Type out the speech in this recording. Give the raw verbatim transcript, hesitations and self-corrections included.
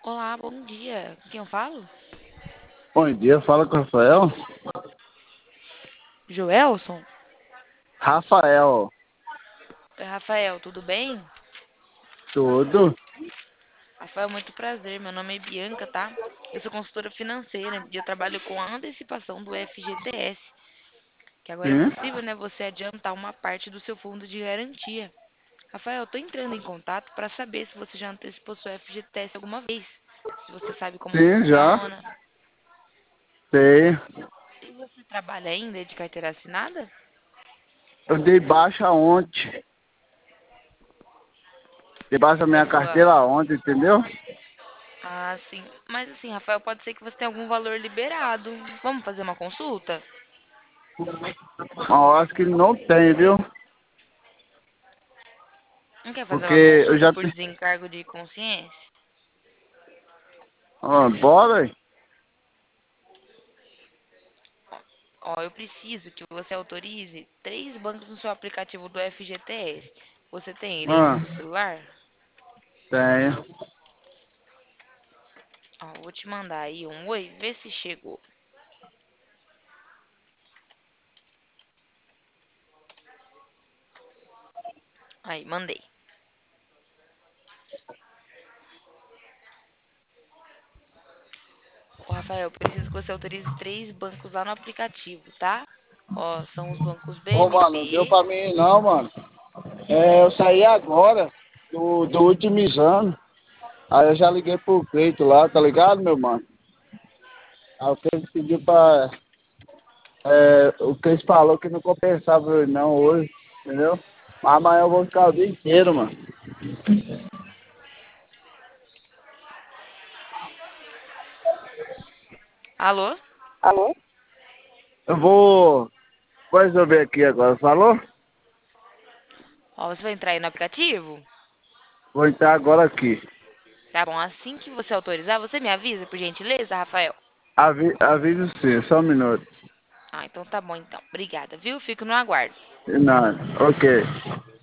Olá, bom dia. Com quem eu falo? Bom dia, fala com o Rafael. Joelson? Rafael, Oi, Rafael, tudo bem? tudo? Rafael, muito prazer. Meu nome é Bianca, tá? Eu sou consultora financeira e eu trabalho com a antecipação do F G T S, que agora é Sim, possível, né, você adiantar uma parte do seu fundo de garantia. Rafael, eu tô entrando em contato para saber se você já antecipou seu F G T S alguma vez, se você sabe como sim, já funciona. sei. E você trabalha ainda de carteira assinada? Eu dei baixa ontem. Dei baixa da Da minha sua. carteira ontem, entendeu? Ah, sim. Mas assim, Rafael, pode ser que você tenha algum valor liberado. Vamos fazer uma consulta? Mas eu acho que não tem, viu? Não quer fazer Porque uma eu consulta já por tenho. desencargo de consciência? Ah, bora aí. Ó, eu preciso que você autorize três bancos no seu aplicativo do F G T S. Você tem ele aí no Ah, seu celular? tenho. Ó, vou te mandar aí um oi, vê se chegou. Aí, mandei. Ô, Rafael, eu preciso que você autorize três bancos lá no aplicativo, tá? Ó, são os bancos Ô, mano, não deu B M P. pra mim não, mano. É, eu saí agora do, do último exame. Aí eu já liguei pro Cleito lá, tá ligado, meu mano? Aí o Cleito pediu pra. É, o Cleito falou que não compensava eu ir não hoje, entendeu? Mas amanhã eu vou ficar o dia inteiro, mano. Alô? Alô? Eu vou, vou resolver aqui agora, falou? Ó, você vai entrar aí no aplicativo? Vou entrar agora aqui. Tá bom, assim que você autorizar, você me avisa, por gentileza, Rafael? Avi, aviso sim, só um minuto. Ah, então tá bom então. Obrigada, viu? Fico no aguardo. Não, ok.